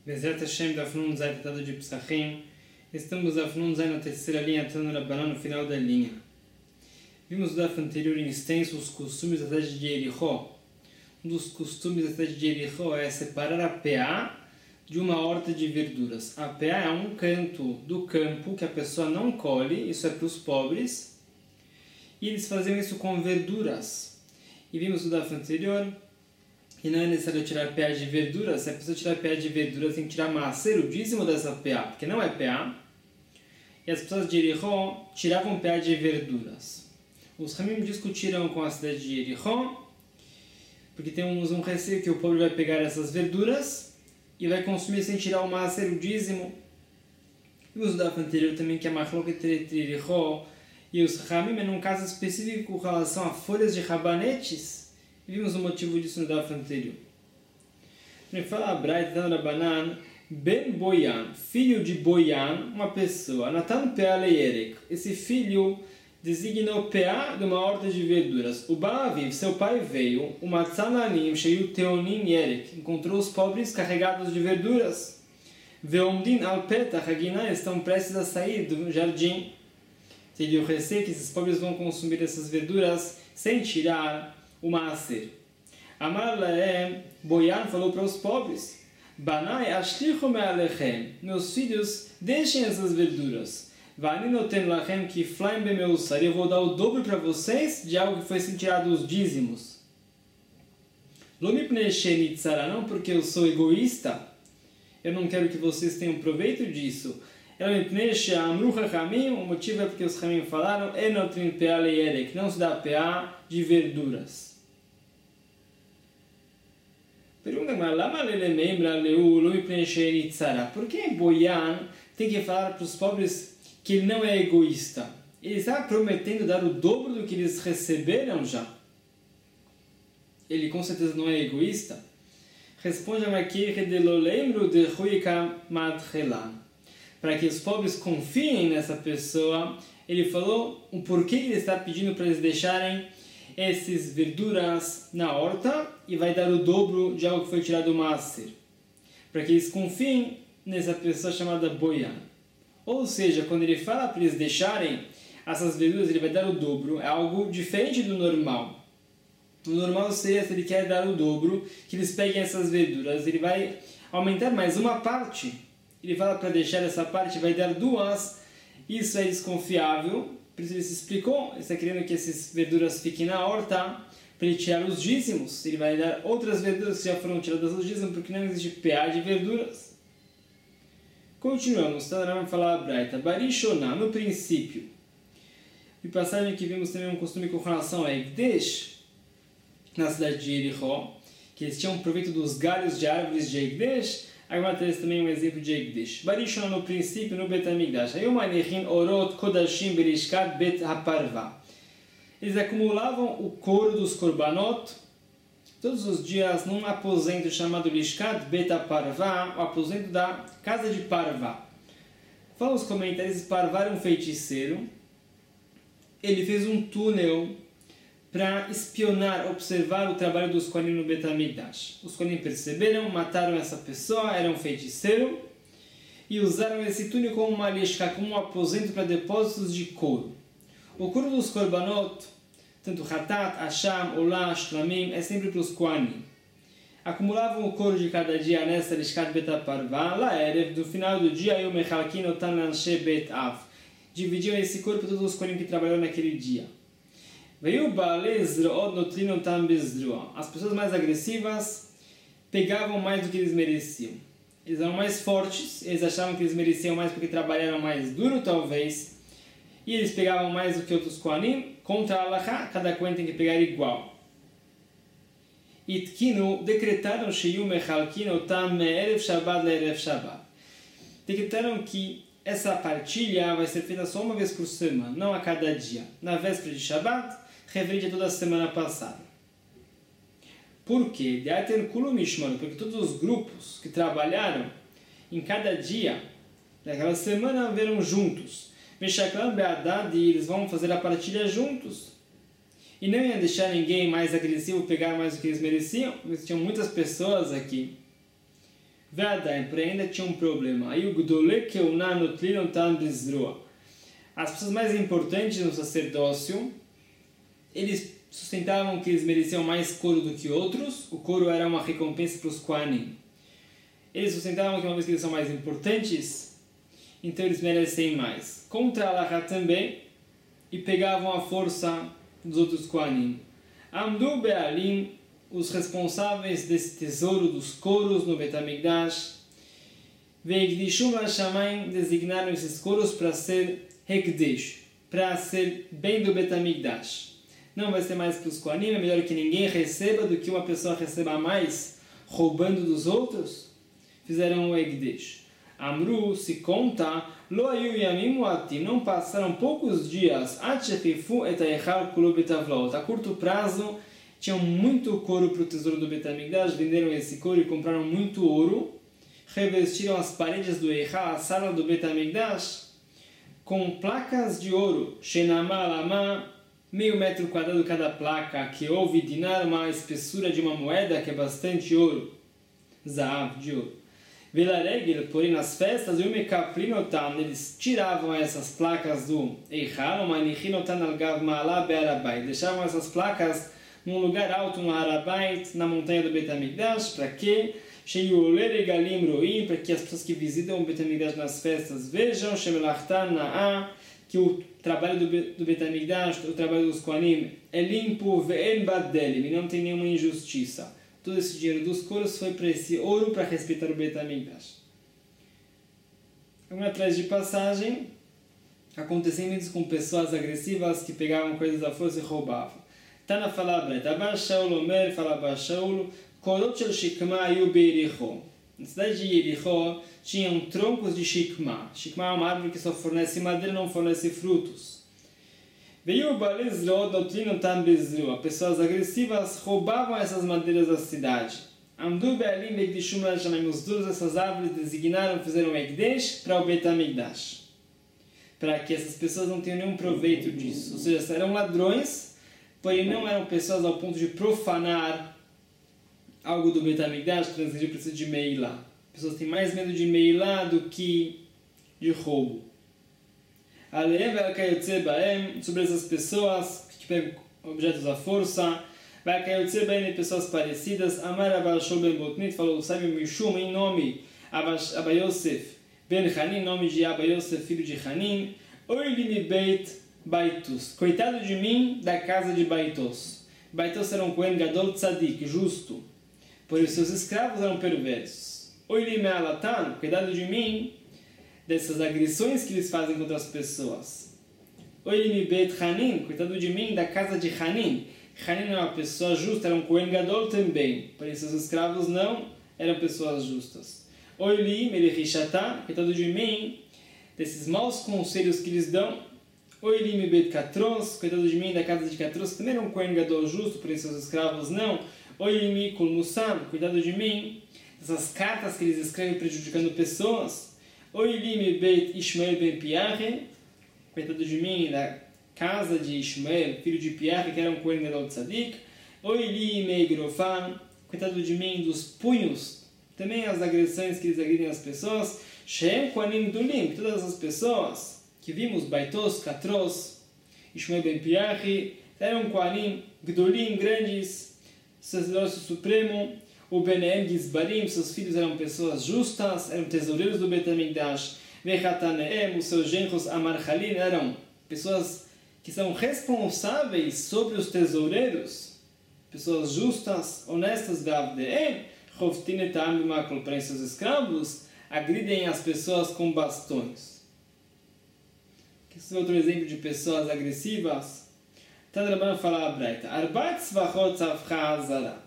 Bezerra Hashem da Afnun Zay, tratado de Psachim. Estamos a Afnun Zay na terceira linha, Tanu Rabbanan no final da linha. Vimos no DAF anterior em extenso os costumes da cidade de Jericó. Um dos costumes da cidade de Jericó é separar a peá de uma horta de verduras. A peá é um canto do campo que a pessoa não colhe, isso é para os pobres. E eles faziam isso com verduras. E vimos no DAF anterior que não é necessário tirar peá de verduras. Se a pessoa tirar peá de verduras, tem que tirar maaser, o dízimo dessa peá, porque não é peá. E as pessoas de Jericó tiravam peá de verduras. Os Ramim discutiram com a cidade de Jericó, porque temos um receio que o pobre vai pegar essas verduras e vai consumir sem tirar o maaser, o dízimo. Vimos no DAF anterior também que a machlok entre Jericó e os Ramim é num caso específico com relação a folhas de rabanetes. Vimos o motivo disso no DAF anterior. Ele fala a Braita, Tanu Rabbanan, Ben Boyan, filho de Boyan, uma pessoa, Natan Peá Leierek. Esse filho designou Peá de uma horta de verduras. O Balaviv, seu pai veio, o Matzananim, cheio Teonim Yerek, encontrou os pobres carregados de verduras. Veomdin Alpeta, Haginah, estão prestes a sair do jardim. Teve o receio que esses pobres vão consumir essas verduras sem tirar o maaser. Amar Laem, Boyan falou para os pobres: Banai ashlichu me'alechem, meus filhos, deixem essas verduras. Vani noten lachem kiflaim bemeusar, eu vou dar o dobro para vocês de algo que foi sem tirar dos dízimos. Lo mipnei shenitzara, não porque eu sou egoísta, eu não quero que vocês tenham proveito disso. Ela mipnei she'amru chachamim, o motivo é porque os chamim falaram enotrin peá leierek, não se dá peá de verduras. Pergunta, mas lama lelemembra leu lo mipnei shenitzara? Por que Boyan tem que falar para os pobres que ele não é egoísta? Ele está prometendo dar o dobro do que eles receberam já. Ele com certeza não é egoísta. Responde a Makir de lo lembro de Ruika Madchelan. Para que os pobres confiem nessa pessoa, ele falou o porquê ele está pedindo para eles deixarem essas verduras na horta e vai dar o dobro de algo que foi tirado do maaser. Para que eles confiem nessa pessoa chamada Boyan. Ou seja, quando ele fala para eles deixarem essas verduras, ele vai dar o dobro. É algo diferente do normal. O normal seria, se ele quer dar o dobro, que eles peguem essas verduras. Ele vai aumentar mais uma parte. Ele fala para deixar essa parte, vai dar duas. Isso é desconfiável. Por isso ele se explicou. Ele está querendo que essas verduras fiquem na horta para ele tirar os dízimos. Ele vai dar outras verduras que já foram tiradas dos dízimos, porque não existe peá de verduras. Continuamos, está na falar a Braita. Barishoná, no princípio. E passagem que vimos também um costume com relação a Egdesh, na cidade de Jericó, que eles tinham proveito dos galhos de árvores de Egdesh. Agora temos também um exemplo de Egdesh. Barishoná, no princípio, no Bet Hamikdash. Aí o Manechin Orot Kodashim Berishkat Bet Haparva. Eles acumulavam o couro dos korbanot todos os dias num aposento chamado Lishkat Bet Haparva, o aposento da casa de Parva. Falam os comentários, Parva era um feiticeiro. Ele fez um túnel para espionar, observar o trabalho dos Kohanim no Bet Hamikdash. Os Kohanim perceberam, mataram essa pessoa, era um feiticeiro, e usaram esse túnel como uma lishka, como um aposento para depósitos de couro. O couro dos korbanot, tanto Hatat, Asham, Olá, Shlamim, é sempre para os Kohanim. Acumulavam o couro de cada dia nessa lishkat Bet Haparva, lá erev, do final do dia, Yom Echalkin Otan Lanshe Bet Av. Dividiam esse couro para todos os Kohanim que trabalharam naquele dia. As pessoas mais agressivas pegavam mais do que eles mereciam. Eles eram mais fortes, eles achavam que eles mereciam mais porque trabalharam mais duro, talvez. E eles pegavam mais do que outros Kohanim. Contra a Halachá, cada Kohen tem que pegar igual. Itkinu, decretaram Sheyum Echalkin Otam Me'erev Shabbat Le'erev Shabbat. Decretaram que essa partilha vai ser feita só uma vez por semana, não a cada dia. Na véspera de Shabbat, referente a toda a semana passada. Por quê? Porque todos os grupos que trabalharam em cada dia daquela semana viram juntos. Meshaklan Be'adad, e eles vão fazer a partilha juntos. E não ia deixar ninguém mais agressivo pegar mais do que eles mereciam. Porque tinham muitas pessoas aqui. Ve'adaim, porém ainda tinha um problema. Aí o Gdolei Keuná Notlinon Tan Bezroa. As pessoas mais importantes no sacerdócio, eles sustentavam que eles mereciam mais couro do que outros. O couro era uma recompensa para os Kohanim. Eles sustentavam que uma vez que eles são mais importantes, então eles merecem mais. Contra Allah também, e pegavam a força dos outros Kohanim. Amdu Be'alim, os responsáveis desse tesouro dos couros no Bet HaMikdash, Ve'igdishum HaShamayim, designaram esses couros para ser Hekdesh, para ser bem do Bet HaMikdash. Não vai ser mais para os Kohanim, é melhor que ninguém receba do que uma pessoa receba mais roubando dos outros. Fizeram o Hekdesh. Amru, se conta, Lo ayu yamim muatim, não passaram poucos dias, Atchechifu et ha'echal kulo betavlaot. A curto prazo, tinham muito couro para o tesouro do Bet HaMikdash, venderam esse couro e compraram muito ouro, revestiram as paredes do Eichal, a sala do Bet HaMikdash, com placas de ouro, Shenama Lama, meio metro quadrado cada placa, que houve dinar, uma espessura de uma moeda, que é bastante ouro, Zahav, de ouro. Velaregel, porém nas festas, eles tiravam essas placas do Eichal, deixavam essas placas num lugar alto no Harabait, na montanha do Bet HaMikdash, para quê? Para que as pessoas que visitam o Bet HaMikdash nas festas vejam que o trabalho do Bet HaMikdash, o trabalho dos Kohanim, é limpo, e não tem nenhuma injustiça. Todo esse dinheiro dos couros foi para esse ouro para respeitar o Bet HaMikdash. Vamos atrás de passagem, acontecimentos com pessoas agressivas que pegavam coisas à força e roubavam. Está na palavra, Abba Shaul Omer, fala Abba Shaul, Korot shel Shikma ayu be'Yericho. Na cidade de Yericho tinham troncos de Shikma. Shikma é uma árvore que só fornece madeira, não fornece frutos. Veio Balezrod Notlino Tan Bezrua. Pessoas agressivas roubavam essas madeiras da cidade. Amdu Be'alim Ve'gdishum HaShamayim. Os donos dessas árvores designaram, fizeram Ekdesh para o Bet HaMikdash, para que essas pessoas não tenham nenhum proveito disso. Ou seja, eram ladrões, porém não eram pessoas ao ponto de profanar algo do Bet HaMikdash, transgredir o princípio de Meilá. Pessoas têm mais medo de Meilá do que de roubo. Aleem ve'akayotze ba'em, sobre essas pessoas que pegam objetos à força, ve'akayotze ba'em, pessoas parecidas, Amar Abba Shaul ben Botnit, falou o sábio Mishum, em nome Abba Yosef ben Hanin, nome de Abba Yosef, filho de Hanin, Oili mi beit Baitus, coitado de mim da casa de Baitos. Baitos era um Kohen Gadol Tzadik, justo, porém seus escravos eram perversos. Oili me alatan, cuidado de mim dessas agressões que eles fazem contra as pessoas. Oili mi beit Hanin, cuidado de mim da casa de Hanin. Hanin era uma pessoa justa, era um Kohen Gadol também, porém seus escravos não eram pessoas justas. Oili melechishatá, cuidado de mim desses maus conselhos que eles dão. Oili mi beit Katros, cuidado de mim da casa de Katros, que também era um Kohen Gadol justo, porém seus escravos não. Oili mi kulmusam, cuidado de mim dessas cartas que eles escrevem prejudicando pessoas. Oili mi beit Ishmael ben Piahe, cuidado de mim da casa de Ishmael, filho de Piahe, que era um Kohen Gadol Tzadik. Oili mi Grofan, cuidado de mim dos punhos, também as agressões que eles agridem as pessoas. Shem Kohanim Dulim, todas as pessoas que vimos, Baitos, Katros, Ishmael ben Piahe, eram Kohanim Gdolim, grandes, sacerdócio supremo. O Benem Gizbarim, seus filhos eram pessoas justas, eram tesoureiros do Bet HaMikdash. Vechataneem, os seus genros Amarchalim, eram pessoas que são responsáveis sobre os tesoureiros, pessoas justas, honestas. Ve'avdeem, Chovtin et ha'am b'makol, porém seus escravos agridem as pessoas com bastões. Esse é outro exemplo de pessoas agressivas. Tadrabana fala a Braita, Arbat tzvachot tzavcha hazara.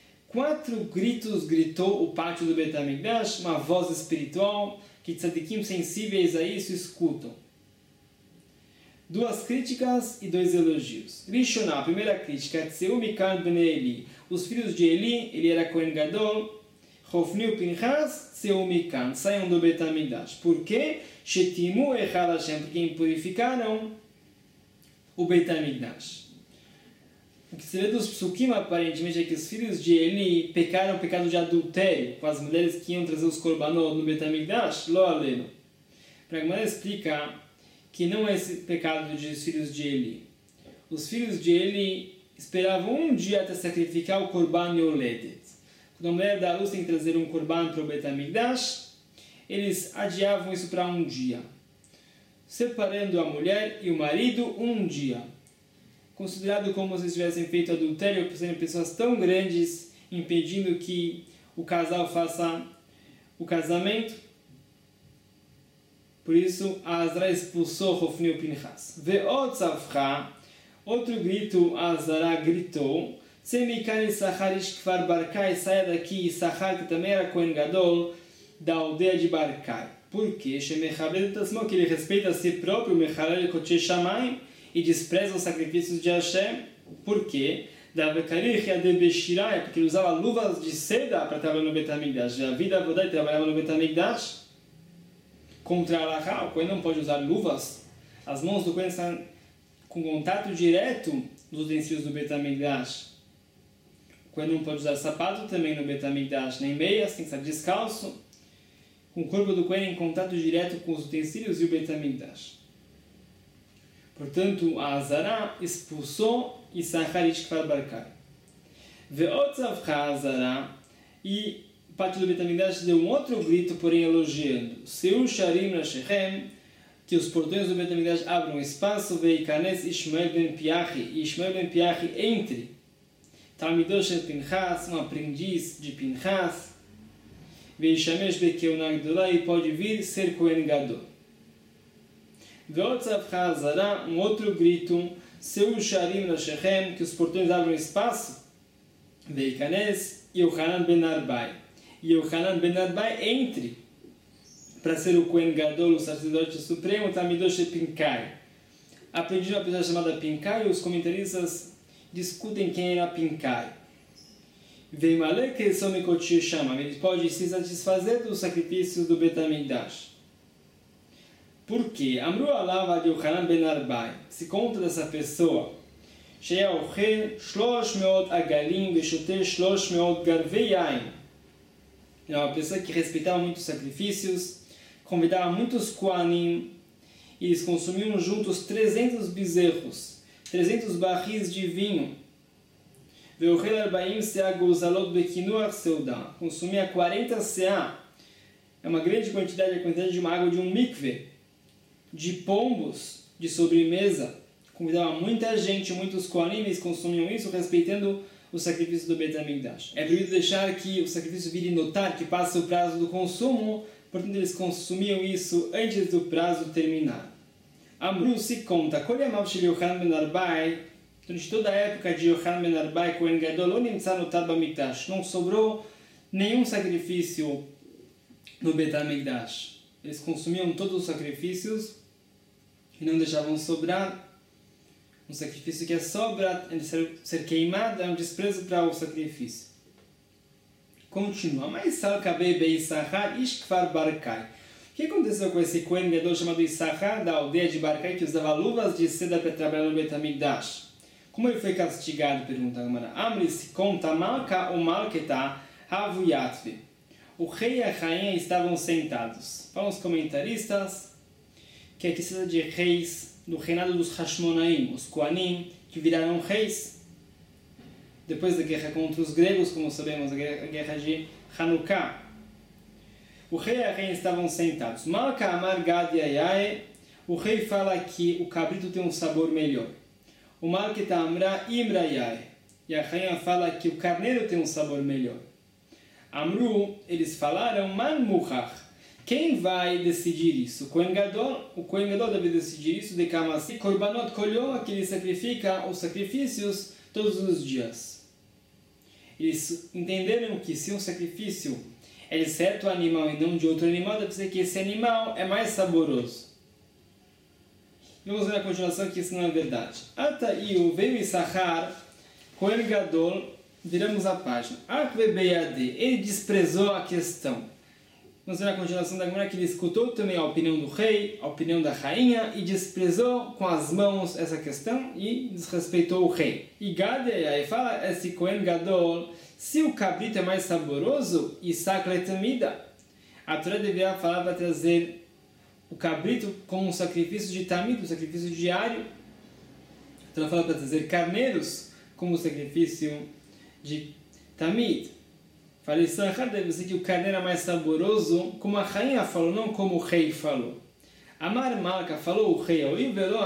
4 gritos gritou o pátio do Bet HaMikdash, uma voz espiritual que tzadikim sensíveis a isso escutam. 2 críticas e 2 elogios. Rishoná, a primeira crítica, Tseu Mikan ben Eli. Os filhos de Eli, ele era Kohen Gadol, Hofni e Pinchas, Tseu Mikan, saiam do Bet HaMikdash. Por quê? Shetimu Echad Hashem, porque impurificaram o Bet HaMikdash. O que se vê dos psukim, aparentemente, é que os filhos de Eli pecaram o pecado de adultério com as mulheres que iam trazer os korbanot no Bet HaMikdash, lo aleno. Para Gemara explica que não é esse pecado dos filhos de Eli. Os filhos de Eli esperavam um dia até sacrificar o korban yoledet. Quando a mulher da luz tem que trazer um korban para o Bet HaMikdash, eles adiavam isso para um dia, separando a mulher e o marido um dia, considerado como se tivessem feito adultério por serem pessoas tão grandes, impedindo que o casal faça o casamento. Por isso, Azara expulsou Hofni e Pinchas. Ve'od tzavcha, outro grito, Azara gritou, Tzemikani Issachar ish kfar Barkai, saia daqui, Issachar, que também era Kohen Gadol, da aldeia de Barkai. Por quê? Que ele respeita a si próprio, Mechalel Kodesh Shamayim, e despreza os sacrifícios de Hashem. Por quê? Porque ele usava luvas de seda para trabalhar no Bet HaMikdash. A vida Avodai trabalhava no Bet HaMikdash. Contra a Alahá, o Kohen não pode usar luvas. As mãos do Kohen estão com contato direto dos utensílios do Bet HaMikdash. O Kohen não pode usar sapato também no Bet HaMikdash, nem meias, tem que estar descalço, com o corpo do Kohen em contato direto com os utensílios e o Bet HaMikdash. Portanto, a Azara expulsou Issachar ish kfar Barkai. Ve'od tzavcha Azara, e o pátio do Bet HaMikdash deu um outro grito, porém elogiando. Seu sharim nashechem, que os portões do Bet HaMikdash abram espaço, ve'ikanes Ishmael ben Piachi, e Ishmael ben Piachi entre. Talmidot shel Pinchas, um aprendiz de Pinchas, ve'ishamesh bekeuna gdolah, e pode vir ser Kohen Gadol. Ve'od tzavcha Azara, um outro grito, seu sharim nashechem, que os portões abram espaço, ve'ikanes Yochanan ben Arbai, e Yochanan ben Arbai entre, para ser o Kohen Gadol, o sacerdote supremo, Talmidot shel Pinkai. Aprendi uma pessoa chamada Pinkai, e os comentaristas discutem quem era Pinkai. Ve'malek esom kodesh Shamayim, ele pode se satisfazer dos sacrifícios do Bet HaMikdash. Por quê? Amru alava de Yochanan ben Arbai. Se conta dessa pessoa, Sheya ochel 300 agalim veshoter 300 garvei yain. É uma pessoa que respeitava muitos sacrifícios, convidava muitos koanim, e eles consumiam juntos 300 bezerros, 300 barris de vinho. Ve'ochel 40 seah gozalot bekinuach seudah. Consumia 40 seah. É uma grande quantidade, a quantidade de uma água de um mikve, de pombos, de sobremesa. Convidava muita gente, muitos koanim, eles consumiam isso, respeitando o sacrifício do Bet HaMikdash. É proibido deixar que o sacrifício vire notar, que passa o prazo do consumo, portanto eles consumiam isso antes do prazo terminar. Amru se conta, Kolyamav shel Yochanan ben Arbai, durante toda a época de Yochanan ben Arbai, Kohen Gadol, lo nimtza notar b'Mikdash, não sobrou nenhum sacrifício no Bet HaMikdash. Eles consumiam todos os sacrifícios e não deixavam sobrar. Um sacrifício que é sobra, ser queimado, é um desprezo para o sacrifício. Continua. Mas Salkabei be Issachar ish kfar Barkai. O que aconteceu com esse Kohen Gadol chamado Issachar, da aldeia de Barkai, que usava luvas de seda para trabalhar no Bet HaMikdash? Como ele foi castigado? Pergunta a Gemara. Amri se conta, Malka ou Malketa havu yatve. O rei e a rainha estavam sentados. Falam os comentaristas que aqui se trata de reis do reinado dos Hashmonaim, os Koanim, que viraram reis depois da guerra contra os gregos, como sabemos, a guerra de Hanukkah. O rei e a rainha estavam sentados. Malka amar gad yayae, o rei fala que o cabrito tem um sabor melhor. O Malketa amra imra yae, e a rainha fala que o carneiro tem um sabor melhor. Amru, eles falaram, man muchach, quem vai decidir isso? O Kohen Gadol deve decidir isso, de Kamasi, Korbanot Kolyo, que ele sacrifica os sacrifícios todos os dias. Eles entenderam que se um sacrifício é de certo animal e não de outro animal, deve ser que esse animal é mais saboroso. Vamos ver a continuação que isso não é verdade. Ataiu veio Issachar, Kohen Gadol, viramos a página. Ele desprezou a questão. Vamos ver a continuação da Gemara que ele escutou também a opinião do rei, a opinião da rainha e desprezou com as mãos essa questão e desrespeitou o rei. E Gade aí fala, esse Kohen Gadol, se o cabrito é mais saboroso, Isaac letamida, a Torá deveria falar para trazer o cabrito como um sacrifício de tamid, um sacrifício diário. A Torá fala para trazer carneiros como um sacrifício de tamid. Falei, Sahar deve ser que o carneiro é mais saboroso, como a rainha falou, não como o rei falou. Amar Malka falou o rei,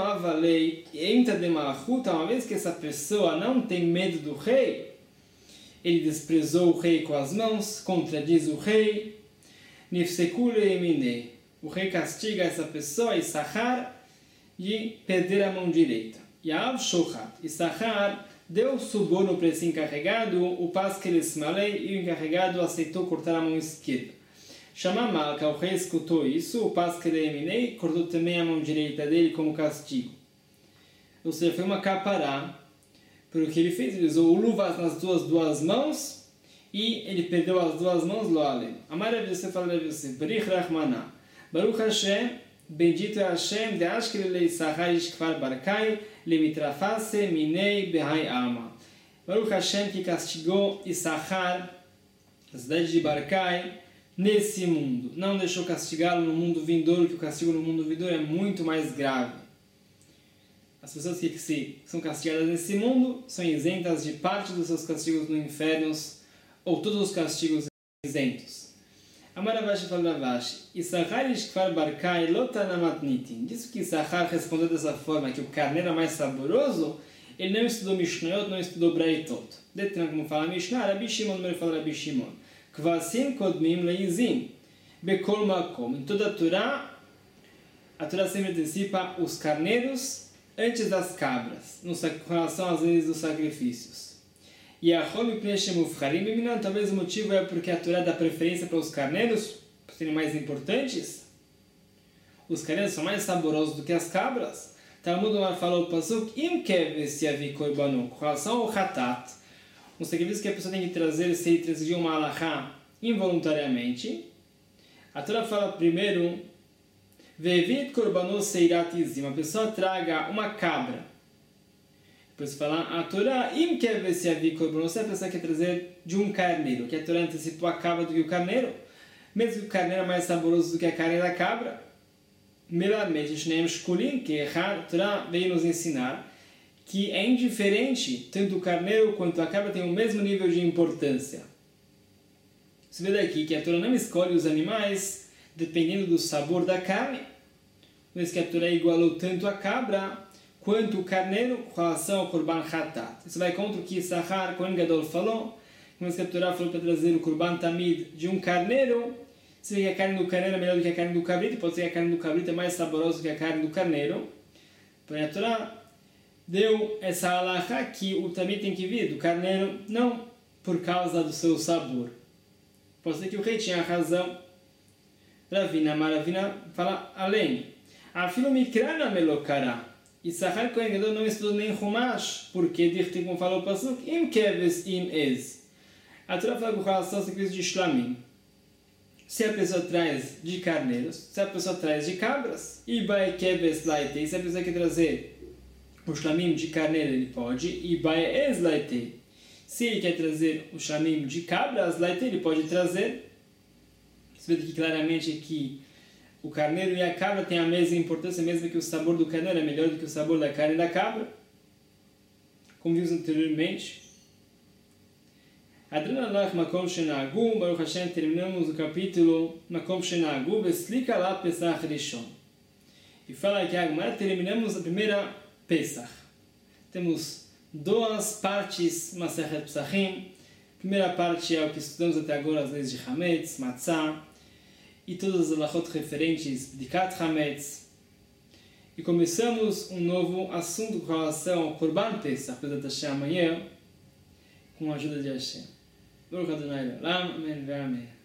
entra de Malchuta, uma vez que essa pessoa não tem medo do rei, ele desprezou o rei com as mãos, contradiz o rei, Nifsekule Emine. O rei castiga essa pessoa, Issachar, de perder a mão direita. Yav Shochat. Issachar deu suborno para esse encarregado, o Paskeles-Malei, e o encarregado aceitou cortar a mão esquerda. Chama Malka, o rei escutou isso, o Paskeles-Eminei cortou também a mão direita dele como castigo. Ou seja, foi uma capará, pelo que ele fez, ele usou o luvas nas duas mãos, e ele perdeu as duas mãos, lo alem. Amar Rav Yosef fala Rav Yosef, Berich Rachmaná, Baruch Hashem, bendito é Hashem, de Ashkel Leissachar Ishkvar Barkai, Lemitrafase Minei Behai Alma. Baruch Hashem que castigou Issachar, a cidade de Barkai, nesse mundo. Não deixou castigá-lo no mundo vindouro, que o castigo no mundo vindouro é muito mais grave. As pessoas que são castigadas nesse mundo são isentas de parte dos seus castigos no inferno, ou todos os castigos isentos. Amar Ravashi fala Ravashi, Issachar Ishkvar Barkai Lotanamatnitin. Diz que Issachar respondeu dessa forma, que o carneiro é mais saboroso, ele não estudou Mishnayot, não estudou Braitot. Detran, como fala Mishnah, Rabi Shimon, ele fala Rabi Shimon. Kvasim Kodmim Leizim. Bekol Makom. Em toda a Torá sempre antecipa os carneiros antes das cabras, com relação às leis dos sacrifícios. E a Romi Pneshemufharim Biminan, talvez o motivo é porque a Torá dá preferência para os carneiros, por serem mais importantes. Os carneiros são mais saborosos do que as cabras. Talmud Omar falou o Pasuk, Im keves yavi korbanu, com relação ao Hatat, um sacrifício que a pessoa tem que trazer se ele transgrediu uma alahá involuntariamente. A Torá fala primeiro, Vevit korbanu seirat izim, a pessoa traga uma cabra. Depois fala, a Torá, im keves yavi korbanu, se a pessoa quer trazer de um carneiro, que a Torá antecipou a cabra do que o carneiro, mesmo que o carneiro é mais saboroso do que a carne da cabra. Melarmente, Shneim Shkulim, que a Torá veio nos ensinar que é indiferente, tanto o carneiro quanto a cabra têm o mesmo nível de importância. Você vê daqui que a Torá não escolhe os animais dependendo do sabor da carne, mas que a Torá igualou tanto a cabra quanto o carneiro com relação ao Korban Hatat. Isso vai contra o que Issachar, Kohen Gadol, falou, mas que a Torá falou para trazer o Korban Tamid de um carneiro. Se vê que a carne do carneiro é melhor do que a carne do cabrito, pode ser que a carne do cabrito é mais saborosa do que a carne do carneiro. Porém, a Torá deu essa alahá que o tamid tem que vir do carneiro, não por causa do seu sabor. Pode ser que o rei tinha razão. Ravina fala além. Afilo mikrana melokara. Issachar Kohen Gadol não estudou nem Humash, porque Dichtiv, como falou o Pasuk, im keves im ez. A Torá fala com relação ao sacrifício de shlamim. Se a pessoa traz de carneiros, se a pessoa traz de cabras, e vai keves laitei, se a pessoa quer trazer o shlamim de carneiro, ele pode, e vai ez laitei. Se ele quer trazer o shlamim de cabras, laitei, ele pode trazer. Você vê aqui claramente que o carneiro e a cabra têm a mesma importância, mesmo que o sabor do carneiro é melhor do que o sabor da carne da cabra. Como vimos anteriormente. Adrenalach Makom Shenagu, Baruch Hashem, terminamos o capítulo Makom Shenagu, Veslika La Pesach Rishon. E fala que agora terminamos a primeira Pesach. Temos duas partes, Masechet Pesachim. A primeira parte é o que estudamos até agora, as leis de Hametz, Matzah, e todas as alachot referentes de Kat Hametz. E começamos um novo assunto com relação ao Korban Pesach, apesar de Hashem amanhã, com a ajuda de Hashem. Baruch Adonai Le'olam, Amém, Amém.